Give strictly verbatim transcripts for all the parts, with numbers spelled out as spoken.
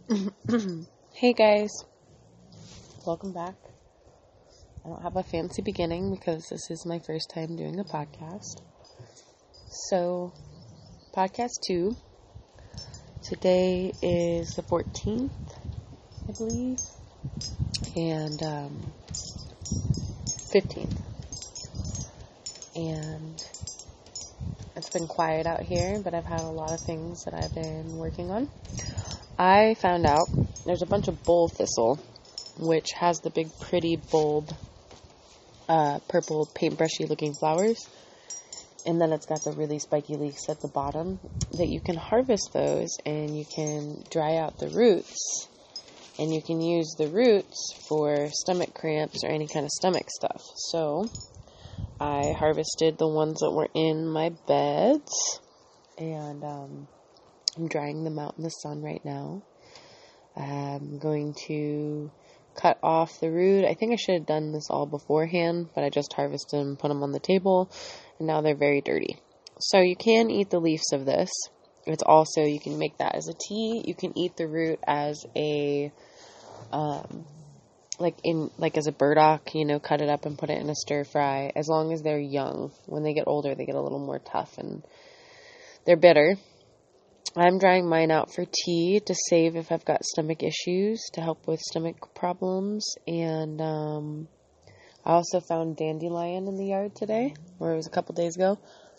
Hey guys, welcome back. I don't have a fancy beginning because this is my first time doing a podcast. So, podcast two. Today is the fourteenth, I believe, and um, fifteenth. And it's been quiet out here, but I've had a lot of things that I've been working on. I found out there's a bunch of bull thistle, which has the big pretty bulb, uh, purple paintbrushy looking flowers, and then it's got the really spiky leaves at the bottom, that you can harvest those and you can dry out the roots, and you can use the roots for stomach cramps or any kind of stomach stuff. So I harvested the ones that were in my beds, and um, I'm drying them out in the sun right now. I'm going to cut off the root. I think I should have done this all beforehand, but I just harvested them, put them on the table, and now they're very dirty. So you can eat the leaves of this. It's also, you can make that as a tea. You can eat the root as a, um, like in like as a burdock, you know, cut it up and put it in a stir fry. As long as they're young. When they get older, they get a little more tough and they're bitter. I'm drying mine out for tea to save if I've got stomach issues, to help with stomach problems. And um, I also found dandelion in the yard today, or it was a couple days ago.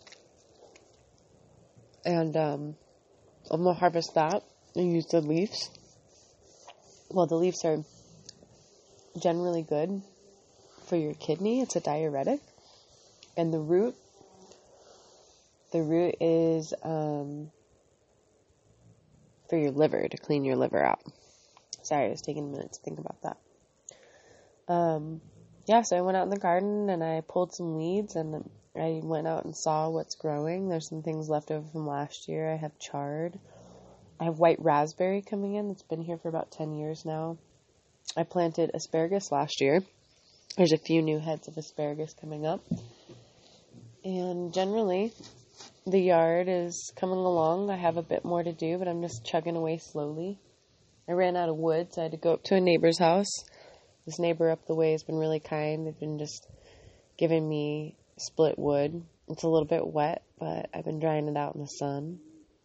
And um, I'm going to harvest that and use the leaves. Well, the leaves are generally good for your kidney. It's a diuretic. And the root, the root is... Um, for your liver, to clean your liver out. Sorry, I was taking a minute to think about that. Um, yeah, so I went out in the garden and I pulled some weeds and I went out and saw what's growing. There's some things left over from last year. I have chard. I have white raspberry coming in. It's been here for about ten years now. I planted asparagus last year. There's a few new heads of asparagus coming up. And generally, the yard is coming along. I have a bit more to do, but I'm just chugging away slowly. I ran out of wood, so I had to go up to a neighbor's house. This neighbor up the way has been really kind. They've been just giving me split wood. It's a little bit wet, but I've been drying it out in the sun.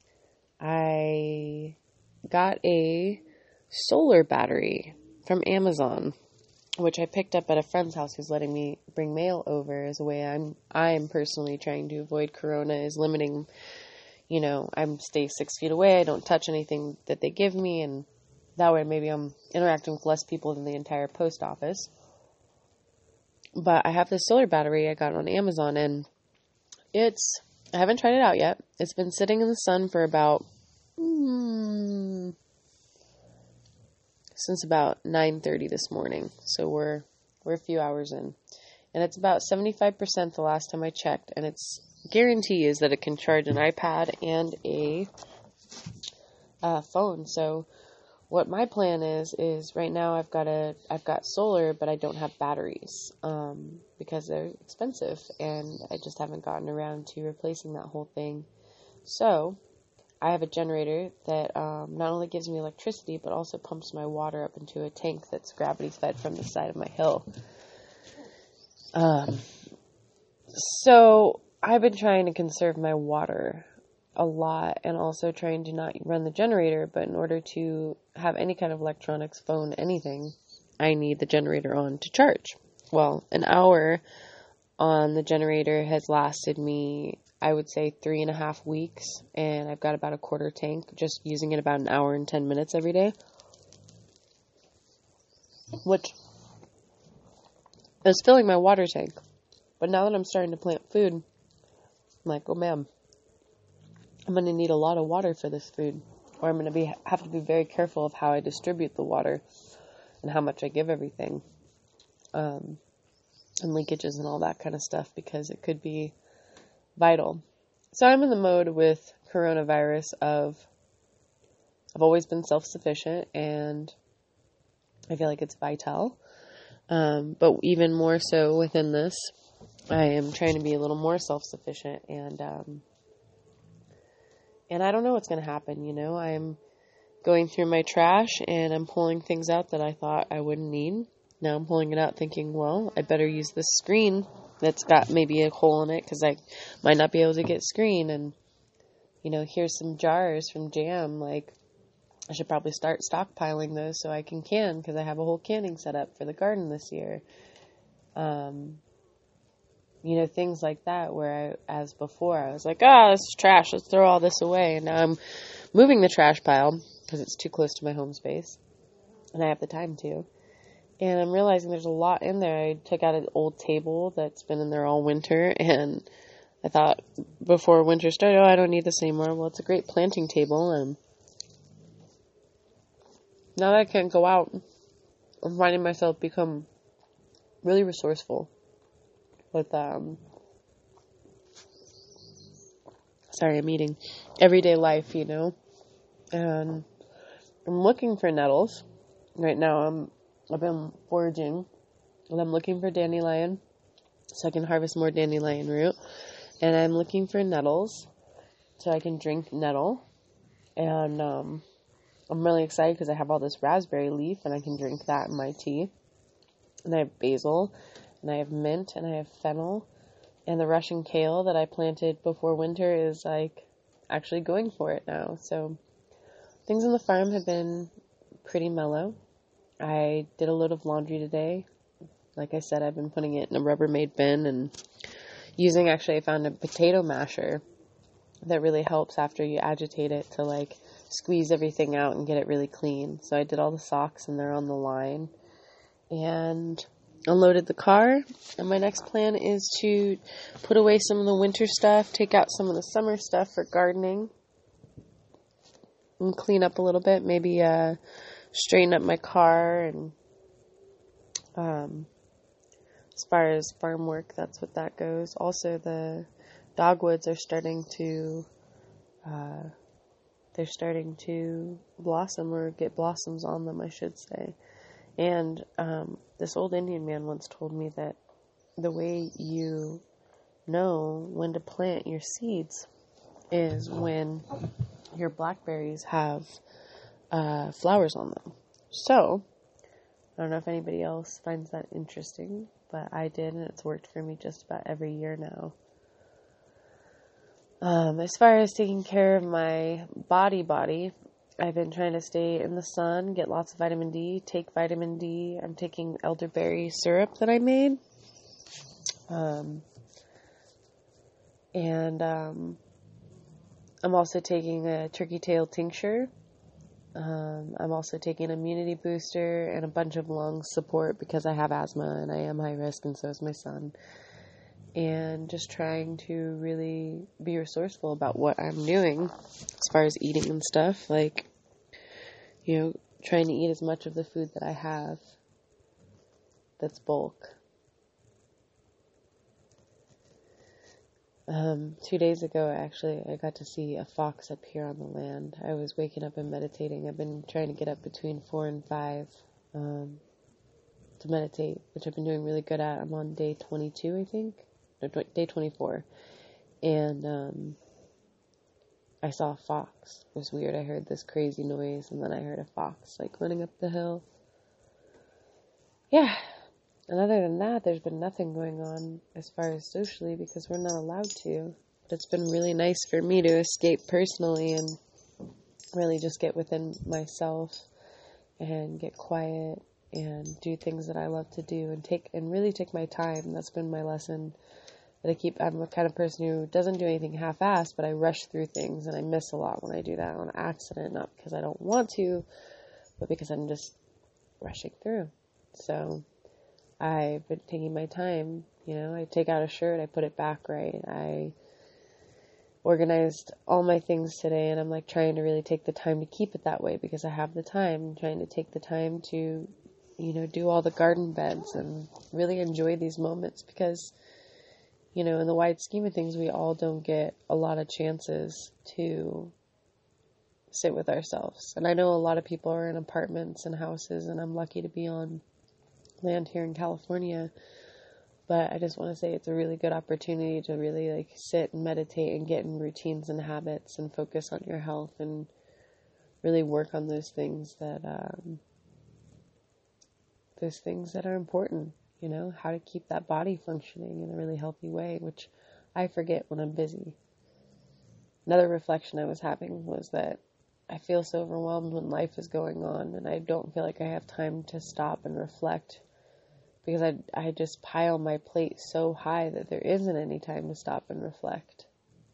I got a solar battery from Amazon, which I picked up at a friend's house who's letting me bring mail over as a way I'm I'm personally trying to avoid corona, is limiting, you know, I stay six feet away, I don't touch anything that they give me, and that way maybe I'm interacting with less people than the entire post office. But I have this solar battery I got on Amazon, and it's, I haven't tried it out yet. It's been sitting in the sun for about, mm, since about nine thirty this morning. So we're we're a few hours in. And it's about seventy-five percent the last time I checked, and its guarantee is that it can charge an iPad and a uh, phone. So what my plan is is right now I've got a I've got solar, but I don't have batteries um, because they're expensive, and I just haven't gotten around to replacing that whole thing. So I have a generator that um, not only gives me electricity, but also pumps my water up into a tank that's gravity fed from the side of my hill. Um, so I've been trying to conserve my water a lot, and also trying to not run the generator, but in order to have any kind of electronics, phone, anything, I need the generator on to charge. Well, an hour on the generator has lasted me, I would say, three and a half weeks, and I've got about a quarter tank, just using it about an hour and ten minutes every day, which is filling my water tank. But now that I'm starting to plant food, I'm like, oh man, I'm going to need a lot of water for this food, or I'm going to be have to be very careful of how I distribute the water and how much I give everything, um, and leakages and all that kind of stuff, because it could be vital. So I'm in the mode with coronavirus of, I've always been self-sufficient, and I feel like it's vital. Um, but even more so within this, I am trying to be a little more self-sufficient, and, um, and I don't know what's going to happen, you know, I'm going through my trash and I'm pulling things out that I thought I wouldn't need. Now I'm pulling it out thinking, well, I better use this screen that's got maybe a hole in it because I might not be able to get screen. And, you know, here's some jars from jam. Like, I should probably start stockpiling those so I can can because I have a whole canning setup for the garden this year. Um, you know, things like that where I, as before, I was like, oh, this is trash. Let's throw all this away. And now I'm moving the trash pile because it's too close to my home space and I have the time to. And I'm realizing there's a lot in there. I took out an old table that's been in there all winter, and I thought before winter started, oh, I don't need this anymore. Well, it's a great planting table, and now that I can't go out, I'm finding myself become really resourceful with, um, sorry, I'm eating, everyday life, you know, and I'm looking for nettles. Right now, I'm, I've been foraging, and I'm looking for dandelion, so I can harvest more dandelion root, and I'm looking for nettles, so I can drink nettle, and, um, I'm really excited because I have all this raspberry leaf, and I can drink that in my tea, and I have basil, and I have mint, and I have fennel, and the Russian kale that I planted before winter is, like, actually going for it now, so things on the farm have been pretty mellow. I did a load of laundry today. Like I said, I've been putting it in a Rubbermaid bin and using, actually, I found a potato masher that really helps after you agitate it to, like, squeeze everything out and get it really clean. So I did all the socks and they're on the line and unloaded the car. And my next plan is to put away some of the winter stuff, take out some of the summer stuff for gardening, and clean up a little bit. Maybe uh, straighten up my car. And um, as far as farm work, that's what that goes. Also, the dogwoods are starting to uh, they're starting to blossom, or get blossoms on them, I should say. And um, this old Indian man once told me that the way you know when to plant your seeds is when your blackberries have uh, flowers on them. So, I don't know if anybody else finds that interesting, but I did, and it's worked for me just about every year now. Um, as far as taking care of my body body, I've been trying to stay in the sun, get lots of vitamin D, take vitamin D. I'm taking elderberry syrup that I made. Um, and um, I'm also taking a turkey tail tincture. Um, I'm also taking an immunity booster and a bunch of lung support because I have asthma and I am high risk, and so is my son. And just trying to really be resourceful about what I'm doing as far as eating and stuff. Like, you know, trying to eat as much of the food that I have that's bulk. Um, two days ago, actually, I got to see a fox up here on the land. I was waking up and meditating. I've been trying to get up between four and five um, to meditate, which I've been doing really good at. I'm on day twenty-two, I think. Day twenty-four, and um, I saw a fox. It was weird. I heard this crazy noise, and then I heard a fox, like, running up the hill. Yeah, and other than that, there's been nothing going on as far as socially, because we're not allowed to. But it's been really nice for me to escape personally and really just get within myself and get quiet and do things that I love to do, and take and really take my time. That's been my lesson. That I keep, I'm the kind of person who doesn't do anything half-assed, but I rush through things, and I miss a lot when I do that on accident, not because I don't want to, but because I'm just rushing through. So, I've been taking my time, you know, I take out a shirt, I put it back right, I organized all my things today, and I'm, like, trying to really take the time to keep it that way, because I have the time. I'm trying to take the time to, you know, do all the garden beds, and really enjoy these moments, because you know, in the wide scheme of things, we all don't get a lot of chances to sit with ourselves. And I know a lot of people are in apartments and houses, and I'm lucky to be on land here in California. But I just want to say it's a really good opportunity to really, like, sit and meditate and get in routines and habits and focus on your health and really work on those things that, um, those things that are important, you know, how to keep that body functioning in a really healthy way, which I forget when I'm busy. Another reflection I was having was that I feel so overwhelmed when life is going on, and I don't feel like I have time to stop and reflect, because I, I just pile my plate so high that there isn't any time to stop and reflect.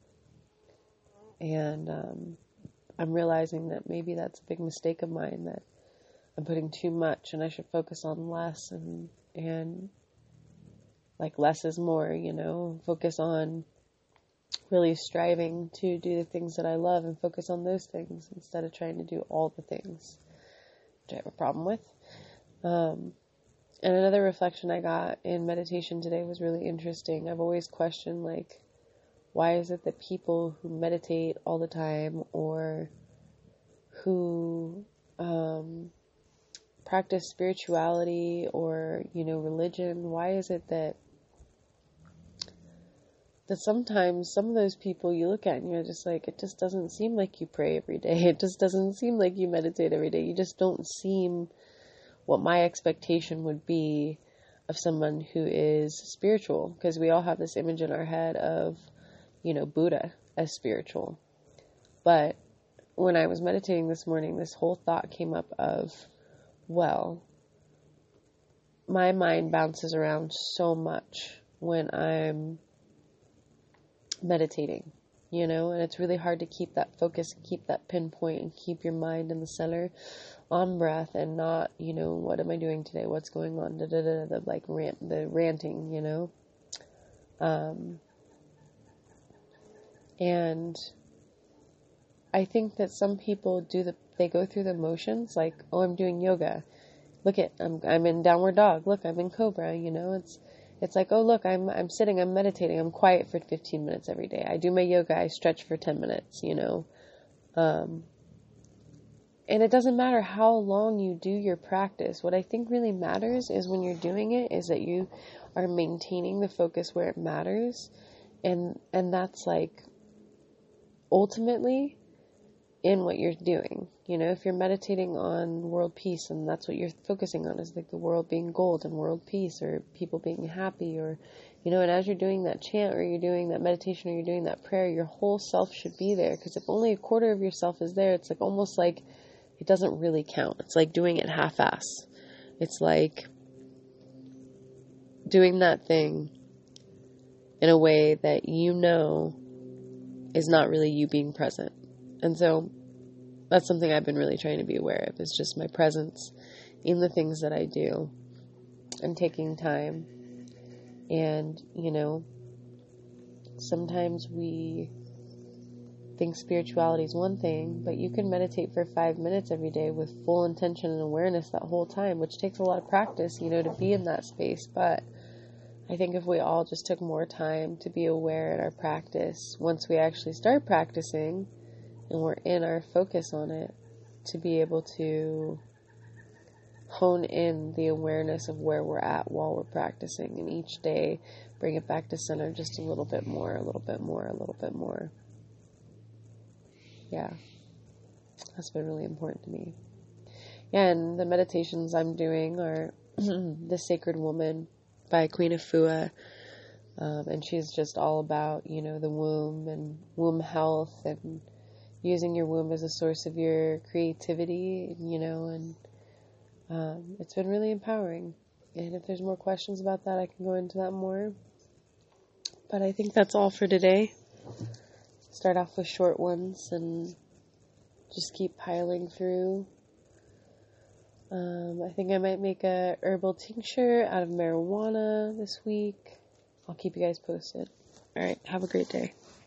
And um, I'm realizing that maybe that's a big mistake of mine, that I'm putting too much and I should focus on less, and, and like less is more, you know, focus on really striving to do the things that I love and focus on those things instead of trying to do all the things, which I have a problem with. Um, and another reflection I got in meditation today was really interesting. I've always questioned, like, why is it that people who meditate all the time, or who um, practice spirituality or, you know, religion, why is it that that sometimes some of those people you look at and you're just like, it just doesn't seem like you pray every day. It just doesn't seem like you meditate every day. You just don't seem what my expectation would be of someone who is spiritual, because we all have this image in our head of, you know, Buddha as spiritual. But when I was meditating this morning, this whole thought came up of, well, my mind bounces around so much when I'm meditating, you know, and it's really hard to keep that focus, keep that pinpoint, and keep your mind in the center on breath, and not, you know, what am I doing today? What's going on? Da, da, da, da, like rant, the ranting, you know. Um, and I think that some people do the, they go through the motions, like, oh, I'm doing yoga. Look at, I'm, I'm in downward dog. Look, I'm in cobra, you know, it's, It's like, oh, look, I'm I'm sitting, I'm meditating, I'm quiet for fifteen minutes every day. I do my yoga, I stretch for ten minutes, you know. Um, and it doesn't matter how long you do your practice. What I think really matters is when you're doing it, is that you are maintaining the focus where it matters. And, and that's like, ultimately, in what you're doing. You know, if you're meditating on world peace and that's what you're focusing on, is like the world being gold and world peace, or people being happy, or, you know, and as you're doing that chant, or you're doing that meditation, or you're doing that prayer, your whole self should be there. Because if only a quarter of yourself is there, it's like almost like it doesn't really count. It's like doing it half-ass. It's like doing that thing in a way that you know is not really you being present. And so that's something I've been really trying to be aware of, is just my presence in the things that I do, and taking time. And, you know, sometimes we think spirituality is one thing, but you can meditate for five minutes every day with full intention and awareness that whole time, which takes a lot of practice, you know, to be in that space. But I think if we all just took more time to be aware in our practice, once we actually start practicing, and we're in our focus on it, to be able to hone in the awareness of where we're at while we're practicing, and each day bring it back to center just a little bit more, a little bit more, a little bit more. Yeah, that's been really important to me. Yeah, and the meditations I'm doing are The Sacred Woman by Queen Afua. Um, and she's just all about, you know, the womb and womb health, and using your womb as a source of your creativity, you know, and um, it's been really empowering. And if there's more questions about that, I can go into that more. But I think that's all for today. Start off with short ones and just keep piling through. Um, I think I might make a herbal tincture out of marijuana this week. I'll keep you guys posted. All right, have a great day.